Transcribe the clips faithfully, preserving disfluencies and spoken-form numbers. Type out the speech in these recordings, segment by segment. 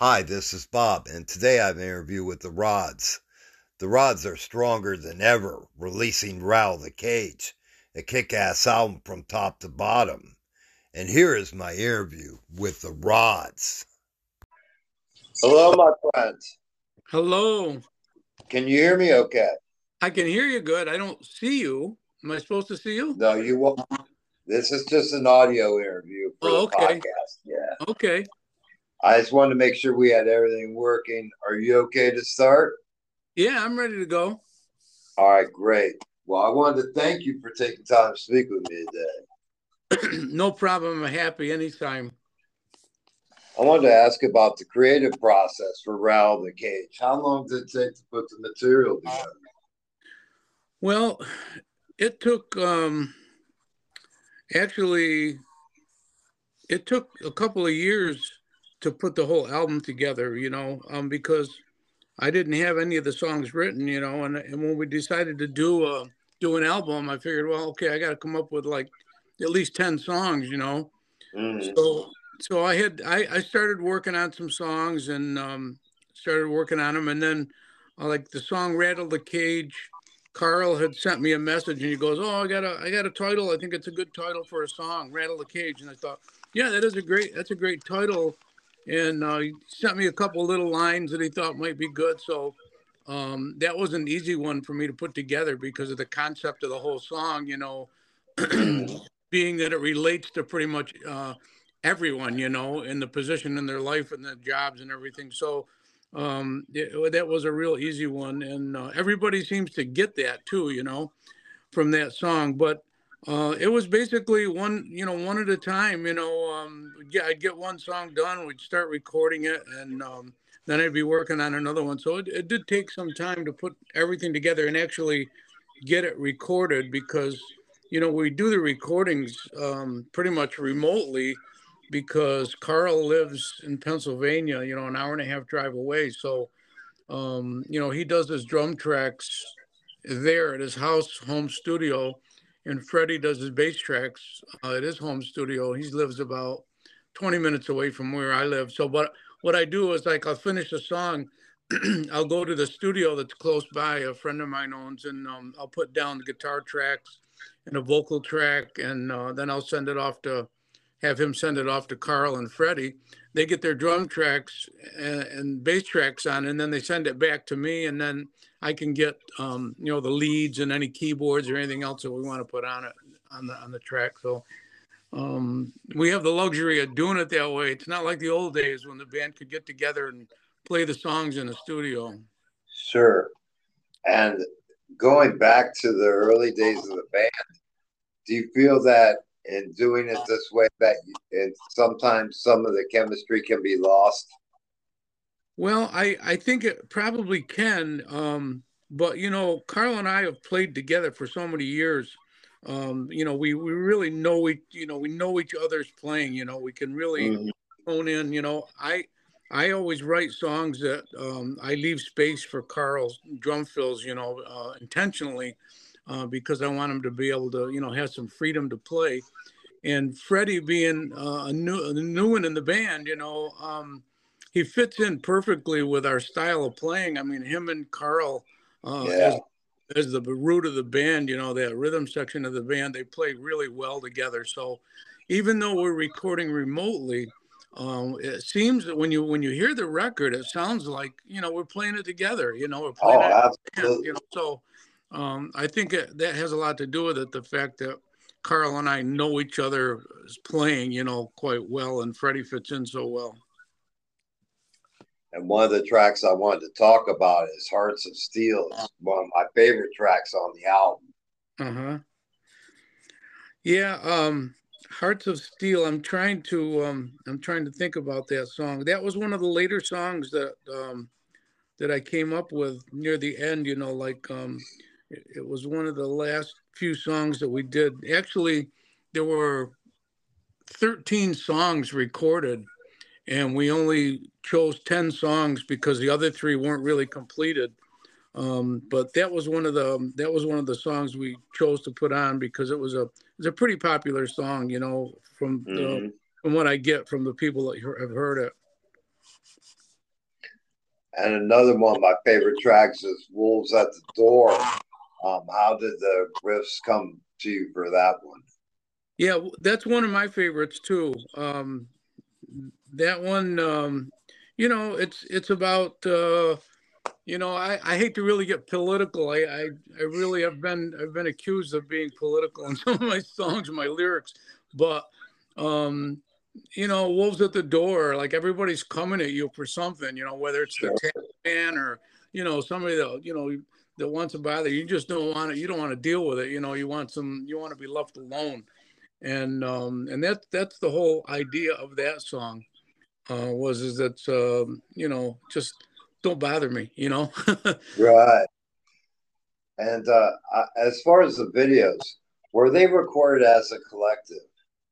Hi, this is Bob, and today I have an interview with the Rods. The Rods are stronger than ever, releasing Rattle the Cage, a kick-ass album from top to bottom. And here is my interview with the Rods. Hello, my friends. Hello. Can you hear me okay? I can hear you good. I don't see you. Am I supposed to see you? No, you won't. This is just an audio interview for Oh, the okay. podcast. Yeah. Okay. I just wanted to make sure we had everything working. Are you okay to start? Yeah, I'm ready to go. All right, great. Well, I wanted to thank you for taking time to speak with me today. No problem. I'm happy anytime. I wanted to ask about the creative process for Rattle the Cage. How long did it take to put the material together? Well, it took um, actually it took a couple of years to put the whole album together, you know, um, because I didn't have any of the songs written, you know, and, and when we decided to do a do an album, I figured, well, okay, I got to come up with like at least ten songs, you know. Mm-hmm. So so I had I, I started working on some songs and um, started working on them, and then uh, like the song "Rattle the Cage," Carl had sent me a message, and he goes, "Oh, I got a I got a title. I think it's a good title for a song, Rattle the Cage." And I thought, yeah, that is a great that's a great title. And uh, he sent me a couple little lines that he thought might be good. So um, that was an easy one for me to put together because of the concept of the whole song, you know, being that it relates to pretty much uh, everyone, you know, in the position in their life and their jobs and everything. So um, it, that was a real easy one. And uh, everybody seems to get that too, you know, from that song. But uh, it was basically one, you know, one at a time. You know, um, yeah, I'd get one song done, we'd start recording it, and um, then I'd be working on another one. So it, it did take some time to put everything together and actually get it recorded because, you know, we do the recordings um, pretty much remotely because Carl lives in Pennsylvania, you know, an hour and a half drive away. So, um, you know, he does his drum tracks there at his house home studio, and Freddie does his bass tracks uh, at his home studio. He lives about twenty minutes away from where I live. So, but what I do is like I'll finish a song, I'll go to the studio that's close by, a friend of mine owns, and um, I'll put down the guitar tracks and a vocal track, and uh, then I'll send it off to have him send it off to Carl and Freddie. They get their drum tracks and, and bass tracks on, and then they send it back to me, and then I can get um, you know, the leads and any keyboards or anything else that we want to put on it on the on the track. So um, we have the luxury of doing it that way. It's not like the old days when the band could get together and play the songs in the studio. Sure. And going back to the early days of the band, do you feel that in doing it this way that it, sometimes some of the chemistry can be lost? Well, I, I think it probably can. Um, but, you know, Carl and I have played together for so many years. Um, you know, we, we really know each, you know, we know each other's playing, you know, we can really Mm-hmm. hone in, you know, I, I always write songs that um, I leave space for Carl's drum fills, you know, uh, intentionally uh, because I want him to be able to, you know, have some freedom to play. And Freddie being uh, a new a new one in the band, you know, um, he fits in perfectly with our style of playing. I mean, him and Carl uh, Yeah. as as the root of the band, you know, that rhythm section of the band, they play really well together. So even though we're recording remotely, um, it seems that when you when you hear the record, it sounds like, you know, we're playing it together. You know, we're playing Oh, it. And, absolutely. you know, so um, I think it, that has a lot to do with it. The fact that Carl and I know each other is playing, you know, quite well, and Freddie fits in so well. And one of the tracks I wanted to talk about is Hearts of Steel. It's one of my favorite tracks on the album. Uh-huh. Yeah, um, Hearts of Steel. I'm trying to um I'm trying to think about that song. That was one of the later songs that um that I came up with near the end, you know, like um it, it was one of the last few songs that we did. Actually, there were thirteen songs recorded, and we only chose ten songs because the other three weren't really completed. Um, but that was one of the that was one of the songs we chose to put on because it was a it's a pretty popular song, you know, from the Mm-hmm. from what I get from the people that have heard it. And another one of my favorite tracks is Wolves at the Door. Um, how did the riffs come to you for that one? Yeah, that's one of my favorites too. Um, that one, um, you know, it's it's about uh, you know, I, I hate to really get political. I, I I really have been I've been accused of being political in some of my songs, my lyrics, but um, you know, wolves at the door, like everybody's coming at you for something, you know, whether it's the Sure. tax man or, you know, somebody that, you know, that wants to bother you. You just don't want to, you don't want to deal with it. You know, you want some, you want to be left alone. And, um, and that's, that's the whole idea of that song, uh, was, is that, um, you know, just don't bother me, you know? Right. And uh, as far as the videos, were they recorded as a collective?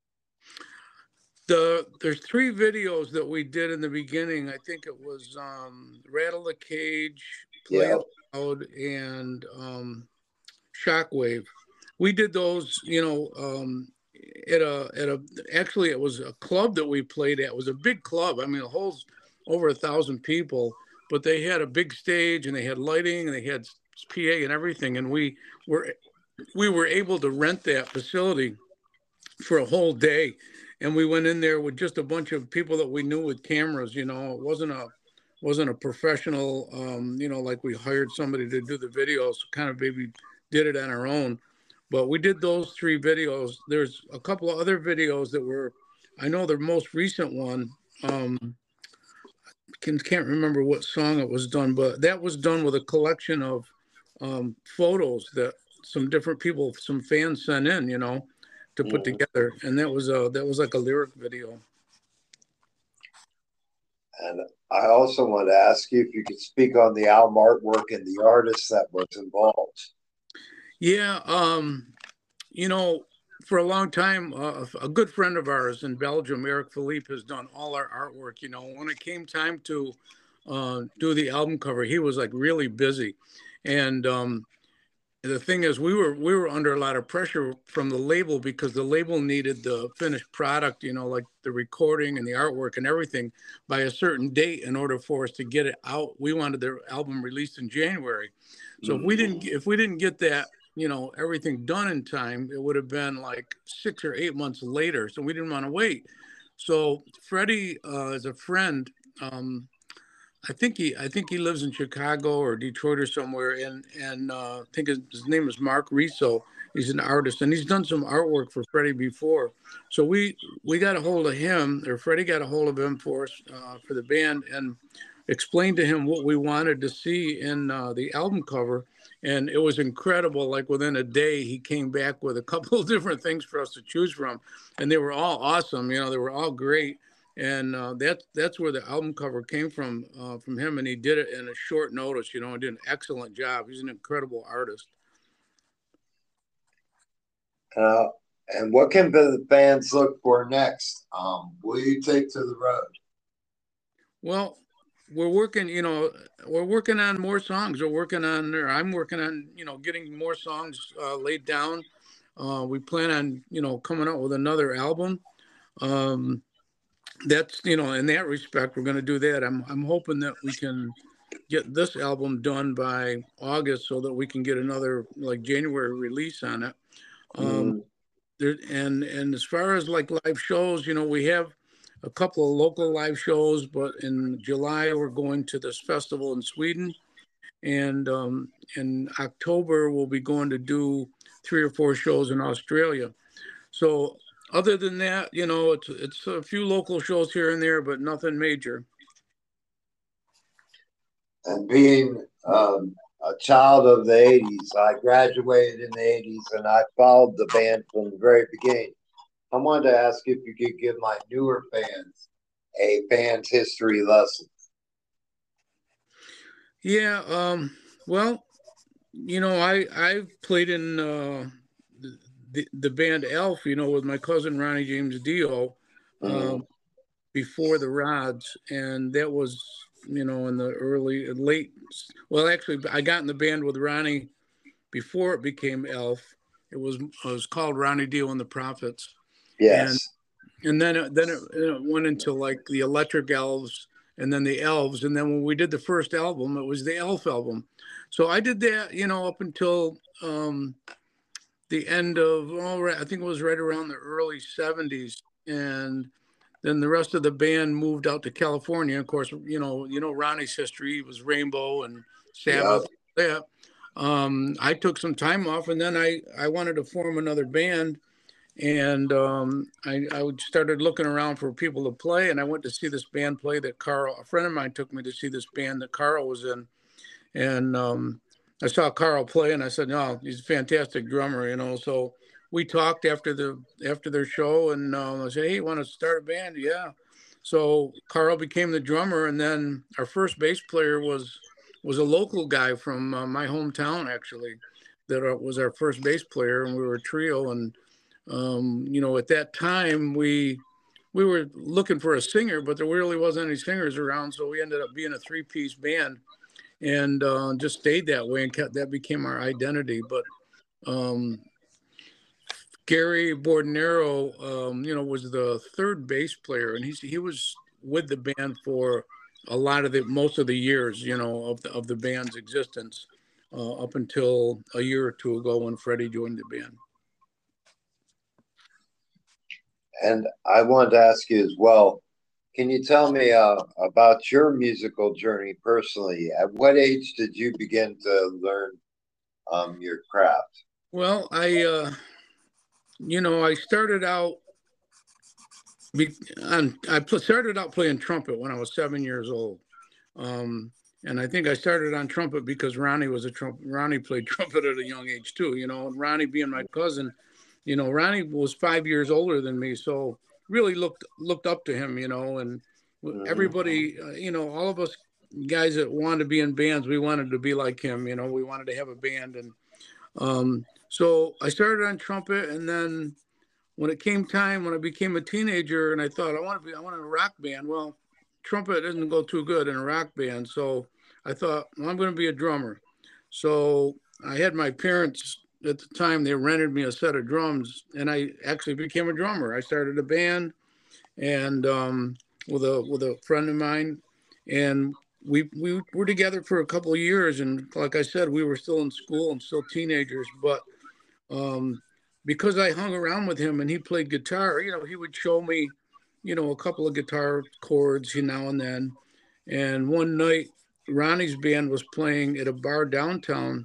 The there's three videos that we did in the beginning. I think it was um, Rattle the Cage, Play Yeah. It Loud, and um, Shockwave. We did those, you know, um, at a at a actually it was a club that we played at. It was a big club. I mean, it holds over a thousand people, but they had a big stage and they had lighting and they had P A and everything. And we were we were able to rent that facility for a whole day, and we went in there with just a bunch of people that we knew with cameras. You know, it wasn't a wasn't a professional, um, you know, like we hired somebody to do the videos. Kind of maybe did it on our own, but we did those three videos. There's a couple of other videos that were, I know the most recent one. Um, can, can't remember what song it was done, but that was done with a collection of um, photos that some different people, some fans sent in, you know, to put Mhm. together, and that was a that was like a lyric video. And I also want to ask you if you could speak on the album artwork and the artist that was involved. Yeah, um, you know, for a long time, uh, a good friend of ours in Belgium, Eric Philippe, has done all our artwork. You know, when it came time to uh, do the album cover, he was like really busy, and um, the thing is, we were we were under a lot of pressure from the label because the label needed the finished product, you know, like the recording and the artwork and everything by a certain date in order for us to get it out. We wanted the album released in January, so if we didn't if we didn't get that, you know, everything done in time, it would have been like six or eight months later. So we didn't want to wait. So Freddie uh, is a friend. Um, I think he I think he lives in Chicago or Detroit or somewhere, and and uh, I think his, his name is Mark Riso. He's an artist, and he's done some artwork for Freddie before. So we we got a hold of him, or Freddie got a hold of him for us uh, for the band, and explained to him what we wanted to see in uh, the album cover, and it was incredible. Like within a day, he came back with a couple of different things for us to choose from, and they were all awesome. You know, they were all great, and uh, that's that's where the album cover came from uh, from him, and he did it in a short notice. You know, he did an excellent job. He's an incredible artist. Uh, and what can the fans look for next? Um, will you take to the road? Well, we're working. You know, we're working on more songs. We're working on, or I'm working on, you know, getting more songs uh, laid down. Uh, we plan on, you know, coming out with another album. Um, that's, you know, in that respect, we're going to do that. I'm I'm hoping that we can get this album done by August so that we can get another like January release on it. Um, Mm, there and and as far as like live shows, you know, we have a couple of local live shows, but in July we're going to this festival in Sweden, and um, in October we'll be going to do three or four shows in Australia. So other than that, you know, it's it's a few local shows here and there, but nothing major. and being um, a child of the eighties, I graduated in the eighties and I followed the band from the very beginning. I wanted to ask if you could give my newer fans a band's history lesson. Yeah, um, well, you know, I I've played in uh, the the band Elf, you know, with my cousin Ronnie James Dio, Mm, um, before the Rods, and that was, you know, in the early late. Well, actually, I got in the band with Ronnie before it became Elf. It was it was called Ronnie Dio and the Prophets, and yes. and then it, then it, it went into like the Electric Elves, and then the Elves. And then when we did the first album, it was the Elf album. So I did that, you know, up until um, the end of, oh, I think it was right around the early seventies. And then the rest of the band moved out to California. Of course, you know, you know Ronnie's history was Rainbow and Sabbath. Yeah. Um, I took some time off, and then I, I wanted to form another band. And um, I, I started looking around for people to play, and I went to see this band play that Carl, a friend of mine took me to see this band that Carl was in. And um, I saw Carl play, and I said, no, he's a fantastic drummer, you know. So we talked after the after their show, and uh, I said, hey, you want to start a band? Yeah. So Carl became the drummer, and then our first bass player was was a local guy from uh, my hometown, actually, that was our first bass player, and we were a trio. And um, you know, at that time, we we were looking for a singer, but there really wasn't any singers around, so we ended up being a three-piece band, and uh, just stayed that way, and kept, that became our identity. But um, Gary Bordenero, um, you know, was the third bass player, and he's he was with the band for a lot of the most of the years, you know, of the of the band's existence, uh, up until a year or two ago when Freddie joined the band. And I wanted to ask you as well, can you tell me uh, about your musical journey personally? At what age did you begin to learn um, your craft? Well, I, uh, you know, I started out, be, on, I started out playing trumpet when I was seven years old. Um, and I think I started on trumpet because Ronnie was a trumpet. Ronnie played trumpet at a young age too, you know, and Ronnie being my cousin, you know, Ronnie was five years older than me. So really looked, looked up to him, you know, and everybody, uh, you know, all of us guys that wanted to be in bands, we wanted to be like him, you know, we wanted to have a band. And um, so I started on trumpet, and then when it came time, when I became a teenager, and I thought, I want to be, I want a rock band. Well, trumpet doesn't go too good in a rock band. So I thought, well, I'm going to be a drummer. So I had my parents at the time, they rented me a set of drums, and I actually became a drummer. I started a band, and um, with a with a friend of mine, and we we were together for a couple of years. And like I said, we were still in school and still teenagers, but um, because I hung around with him and he played guitar, you know, he would show me, you know, a couple of guitar chords, you know, now and then. And one night, Ronnie's band was playing at a bar downtown,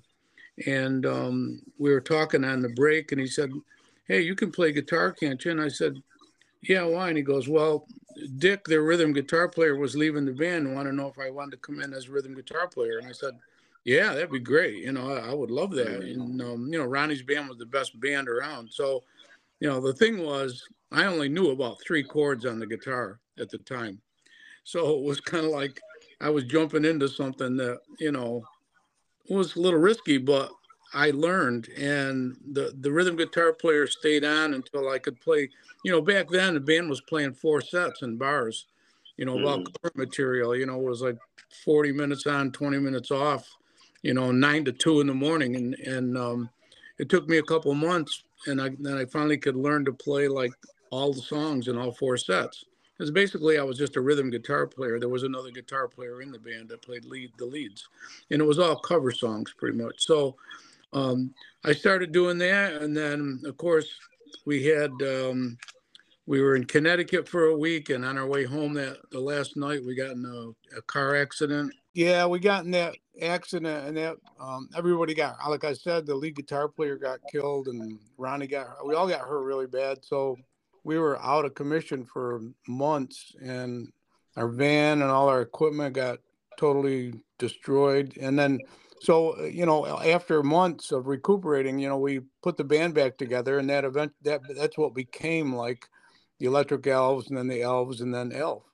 and um, we were talking on the break, and he said, hey, you can play guitar, can't you? And I said, yeah, why? And he goes, well, Dick, their rhythm guitar player, was leaving the band and wanted to know if I wanted to come in as rhythm guitar player. And I said, yeah, that'd be great. You know, I, I would love that. And, um, you know, Ronnie's band was the best band around. So, you know, the thing was, I only knew about three chords on the guitar at the time. So it was kind of like I was jumping into something that, you know, was a little risky, but I learned. And the, the rhythm guitar player stayed on until I could play. You know, back then the band was playing four sets in bars, you know, about mm. current material, you know, it was like forty minutes on, twenty minutes off, you know, nine to two in the morning. And, and um, it took me a couple of months, and I, then I finally could learn to play like all the songs in all four sets. Because basically I was just a rhythm guitar player. There was another guitar player in the band that played lead the leads, and it was all cover songs pretty much. So um, I started doing that. And then of course we had, um, we were in Connecticut for a week, and on our way home that the last night we got in a, a car accident. Yeah, we got in that accident, and that um, everybody got, like I said, the lead guitar player got killed, and Ronnie got, we all got hurt really bad. So we were out of commission for months, and our van and all our equipment got totally destroyed. And then, so, you know, after months of recuperating, you know, we put the band back together, and that event, that that's what became like the Electric Elves, and then the Elves, and then Elf.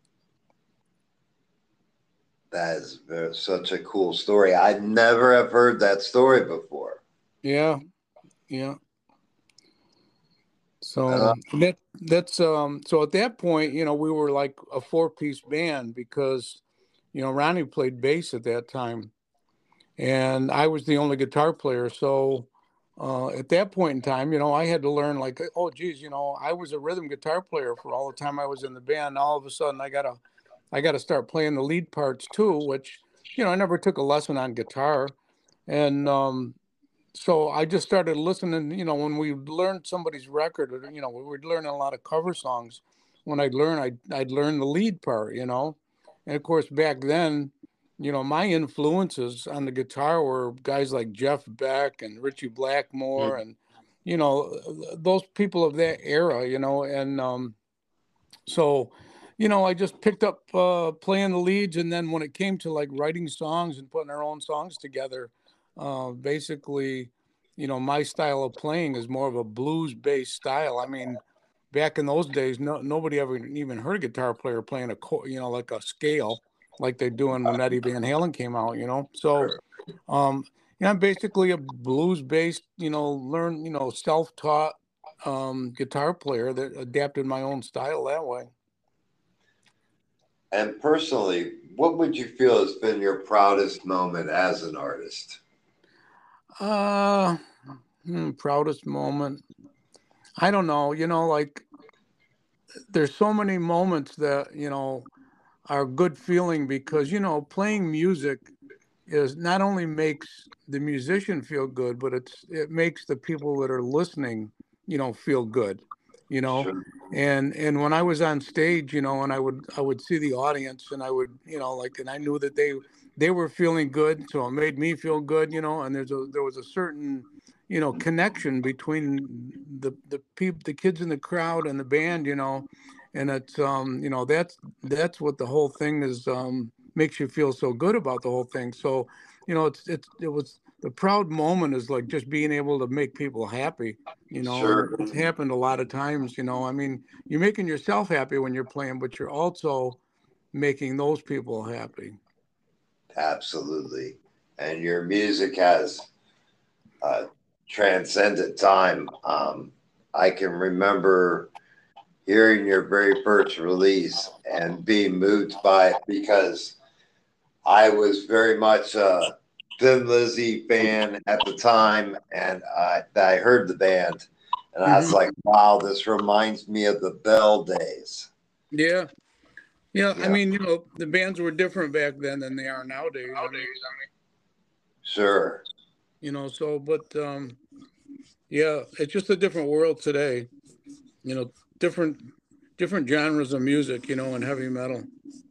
That is such a cool story. I never have heard that story before. Yeah, yeah. So uh, that that's um. So at that point, you know, we were like a four-piece band because, you know, Ronnie played bass at that time, and I was the only guitar player. So uh, at that point in time, you know, I had to learn like, oh, geez, you know, I was a rhythm guitar player for all the time I was in the band. All of a sudden, I got to I got to start playing the lead parts too, which, you know, I never took a lesson on guitar. And um, so I just started listening, you know, when we learned somebody's record, or, you know, we were learning a lot of cover songs. When I'd learn, I'd, I'd learn the lead part, you know. And of course, back then, you know, my influences on the guitar were guys like Jeff Beck and Richie Blackmore and, you know, those people of that era, you know. And um, so, you know, I just picked up uh, playing the leads. And then when it came to like writing songs and putting our own songs together, uh, basically, you know, my style of playing is more of a blues based style. I mean, back in those days, no, nobody ever even heard a guitar player playing a, you know, like a scale like they're doing when Eddie Van Halen came out, you know? So, um, you know, I'm basically a blues based, you know, learn, you know, self-taught um, guitar player that adapted my own style that way. And personally, what would you feel has been your proudest moment as an artist? Uh, hmm, proudest moment. I don't know, you know, like there's so many moments that, you know, are good feeling because, you know, playing music is not only makes the musician feel good, but it's, it makes the people that are listening, you know, feel good, you know, Sure. and, and when I was on stage, you know, and I would, I would see the audience and I would, you know, like, and I knew that they, they were feeling good. So it made me feel good, you know, and there's a, there was a certain, you know, connection between the, the people, the kids in the crowd and the band, you know, and it's, um, you know, that's, that's what the whole thing is, um, makes you feel so good about the whole thing. So, you know, it's, it's, it was, the proud moment is like just being able to make people happy, you know, Sure. and it's happened a lot of times, you know, I mean, you're making yourself happy when you're playing, but you're also making those people happy. Absolutely. And your music has uh, transcended time. Um, I can remember hearing your very first release and being moved by it because I was very much a Thin Lizzy fan at the time, and I, I heard the band, and I was Mhm. like, "Wow, this reminds me of the Bell days." Yeah. Yeah. I Yeah, mean, you know, the bands were different back then than they are nowadays. I mean, sure. you know, so, but, um, yeah, it's just a different world today, you know, different, different genres of music, you know, and heavy metal.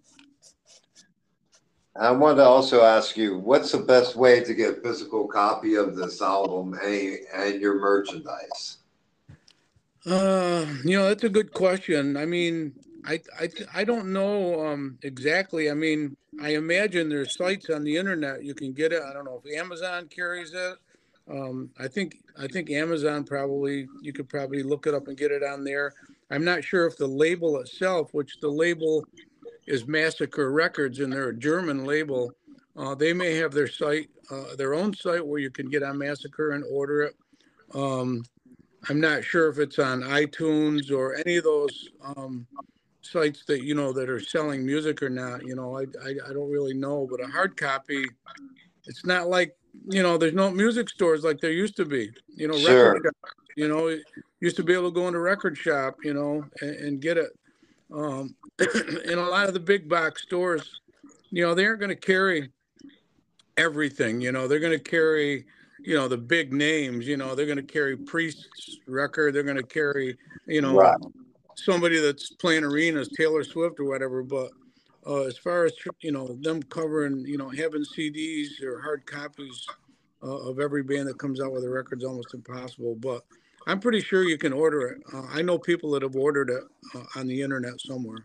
I wanted to also ask you, what's the best way to get a physical copy of this album and, and your merchandise? Uh, you know, that's a good question. I mean, I I th- I don't know um exactly. I mean, I imagine there's sites on the internet you can get it. I don't know if Amazon carries it. Um, I think I think Amazon probably you could probably look it up and get it on there. I'm not sure if the label itself, which the label is Massacre Records, and they're a German label. Uh, they may have their site, uh, their own site where you can get on Massacre and order it. Um, I'm not sure if it's on iTunes or any of those um, sites that, you know, that are selling music or not. You know, I, I, I don't really know, but a hard copy, it's not like, you know, there's no music stores like there used to be, you know, record Sure. shop, you know, you used to be able to go into record shop, you know, and, and get it. Um, in a lot of the big box stores, you know, they aren't going to carry everything, you know, they're going to carry, you know, the big names, you know, they're going to carry Priest's record, they're going to carry, you know, Right. somebody that's playing arenas, Taylor Swift or whatever. But uh, as far as, you know, them covering, you know, having C Ds or hard copies uh, of every band that comes out with a record is almost impossible. But I'm pretty sure you can order it. Uh, I know people that have ordered it uh, on the internet somewhere.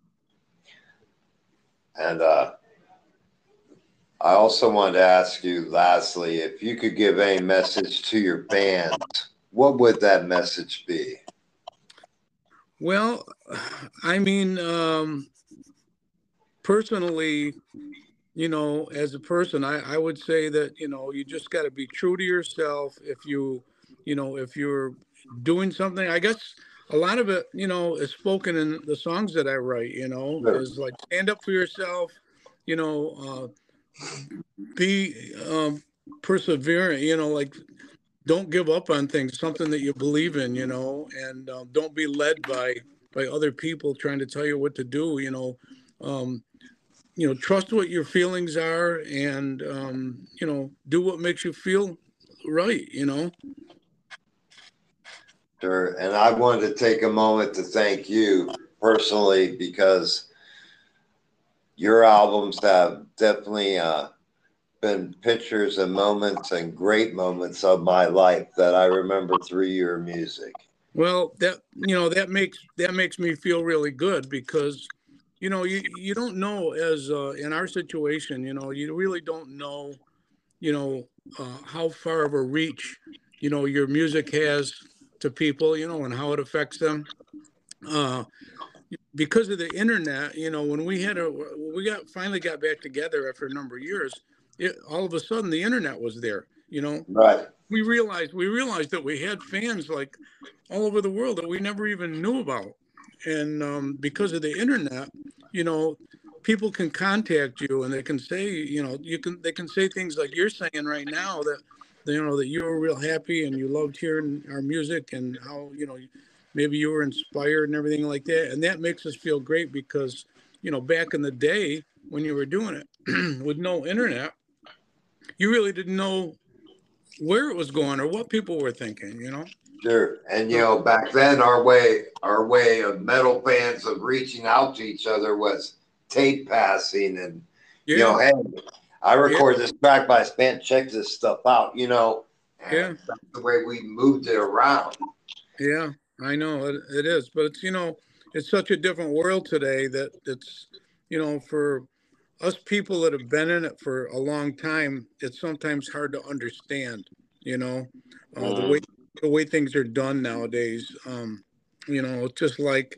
And uh, I also wanted to ask you, lastly, if you could give a message to your fans, what would that message be? Well, I mean, um, personally, you know, as a person, I, I would say that, you know, you just got to be true to yourself. If you, you know, if you're doing something, I guess a lot of it, you know, is spoken in the songs that I write, you know, Sure. is like stand up for yourself, you know, uh, be um, perseverant, you know, like don't give up on things, something that you believe in, you know, and um, don't be led by by other people trying to tell you what to do, you know. Um, you know, trust what your feelings are, and um, you know, do what makes you feel right. You know. Sure. And I wanted to take a moment to thank you personally because your albums have definitely uh, been pictures and moments and great moments of my life that I remember through your music. Well, that you know that makes that makes me feel really good because you know you you don't know as uh, in our situation, you know, you really don't know, you know, uh, how far of a reach, you know, your music has to people, you know, and how it affects them. Uh, because of the internet, you know, when we had a we got finally got back together after a number of years, it, all of a sudden the internet was there. You know, Right. we realized we realized that we had fans like all over the world that we never even knew about, and um, because of the internet, you know, people can contact you and they can say, you know, you can they can say things like you're saying right now that you know that you were real happy and you loved hearing our music and how you know maybe you were inspired and everything like that, and that makes us feel great because you know back in the day when you were doing it with no internet, you really didn't know where it was going or what people were thinking, you know. Sure. And you So know, back then our way our way of metal fans of reaching out to each other was tape passing and you yeah, know, hey, I yeah, record this track by Span, check this stuff out, you know, yeah, and that's the way we moved it around. yeah. I know it, it is, but it's you know it's such a different world today that it's you know for us people that have been in it for a long time, it's sometimes hard to understand. You know, uh, the way Mm, the way things are done nowadays. Um, you know, it's just like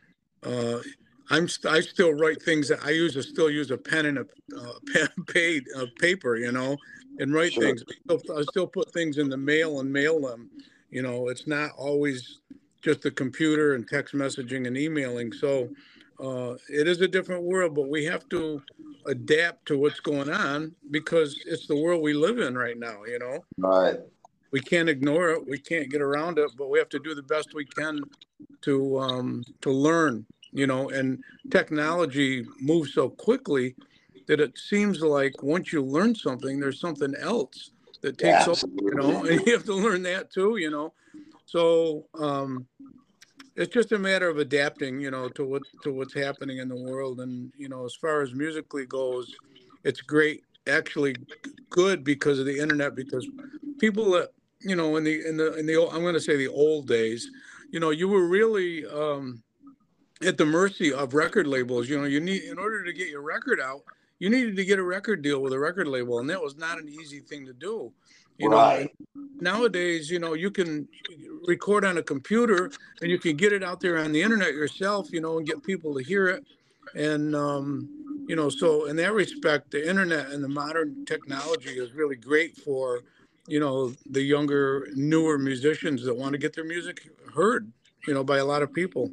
Uh, I'm st- I still write things that I use. I still use a pen and a uh, pen, paid uh, paper, you know, and write sure. things. I still, I still put things in the mail and mail them. You know, it's not always just the computer and text messaging and emailing. So uh, it is a different world, but we have to adapt to what's going on because it's the world we live in right now. You know, Right. we can't ignore it. We can't get around it, but we have to do the best we can to um, to learn. You know, and technology moves so quickly that it seems like once you learn something, there's something else that Yeah, takes over. You know, absolutely. and you have to learn that too. You know, so um, it's just a matter of adapting. You know, to what to what's happening in the world. And you know, as far as musically goes, it's great. Actually, good because of the internet. Because people that you know in the in the in the I'm going to say the old days, you know, you were really um, at the mercy of record labels. You know, you need in order to get your record out, you needed to get a record deal with a record label, and that was not an easy thing to do. You know, and Right. nowadays, you know, you can record on a computer and you can get it out there on the internet yourself. You know, and get people to hear it. And um, you know, so in that respect, the internet and the modern technology is really great for you know the younger, newer musicians that want to get their music heard. You know, by a lot of people.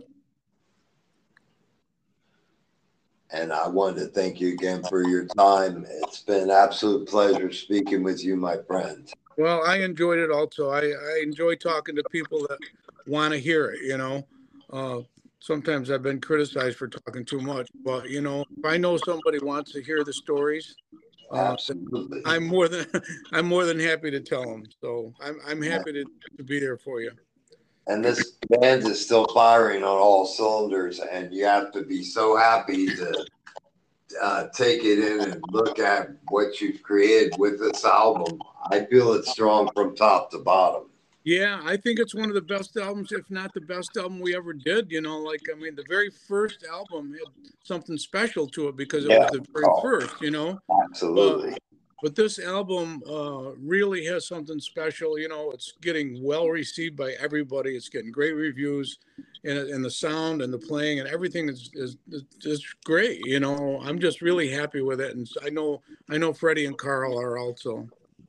And I wanted to thank you again for your time. It's been an absolute pleasure speaking with you, my friend. Well, I enjoyed it also. I, I enjoy talking to people that want to hear it, you know. Uh, sometimes I've been criticized for talking too much, but you know, if I know somebody wants to hear the stories, uh, then Absolutely. I'm more than I'm more than happy to tell them. So I'm I'm happy to, to be there for you. And this band is still firing on all cylinders, and you have to be so happy to uh, take it in and look at what you've created with this album. I feel it's strong from top to bottom. Yeah, I think it's one of the best albums, if not the best album we ever did. You know, like I mean, the very first album had something special to it because it Yeah, was the very oh, first. You know, but absolutely. but this album uh, really has something special. You know, it's getting well received by everybody. It's getting great reviews, and and the sound and the playing and everything is is is great. You know, I'm just really happy with it, and I know I know Freddie and Carl are also.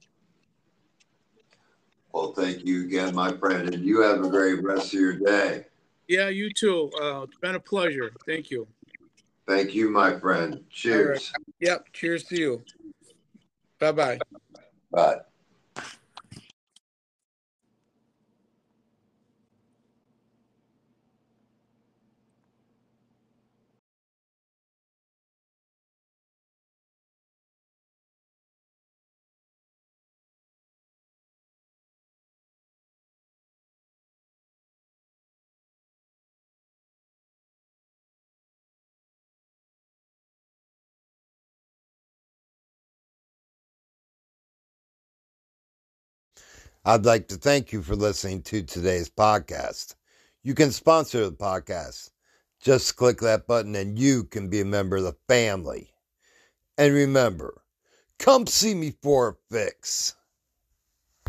Well, thank you again, my friend, and you have a great rest of your day. Yeah, you too. Uh, it's been a pleasure. Thank you. Thank you, my friend. All right. Cheers. Yep. Cheers to you. Bye bye. Bye. I'd like to thank you for listening to today's podcast. You can sponsor the podcast. Just click that button and you can be a member of the family. And remember, come see me for a fix.